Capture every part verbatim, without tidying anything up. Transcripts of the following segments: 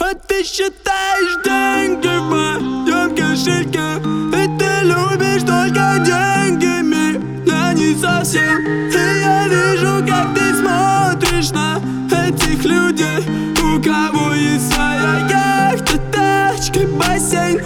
Вот ты считаешь деньги в моем кошельке, и ты любишь только деньгами, я не совсем. И я вижу, как ты смотришь на этих людей, у кого есть своя яхта, тачка, бассейн.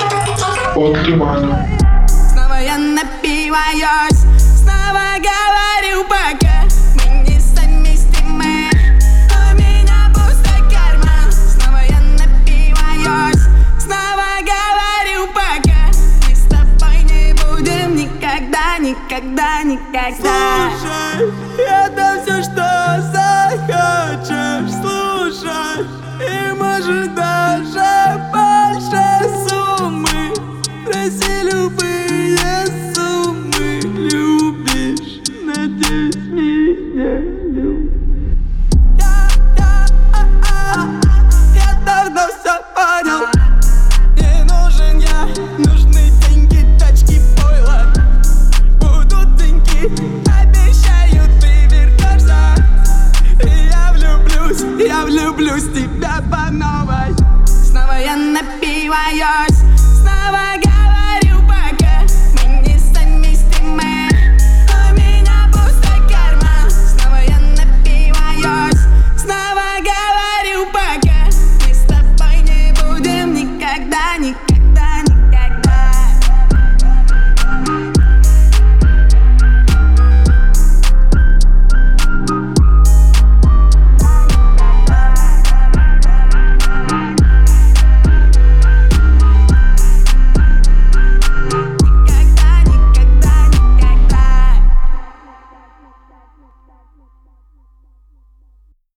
Снова я напиваюсь, снова говорю пока мы не совместимы, у меня пустой карман. Снова я напиваюсь, снова говорю пока мы с тобой не будем никогда, никогда, никогда. Слушай, это все, что захочешь, слушай, и может даже больше суммы. Проси любые суммы, любишь, надеюсь, меня любишь. Я, я, а, а, я давно все понял. Не нужен я, нужны деньги, тачки, пойло. Будут деньги, обещаю, ты вернешься. И я влюблюсь, я влюблюсь в тебя по новой. Снова я напиваюсь,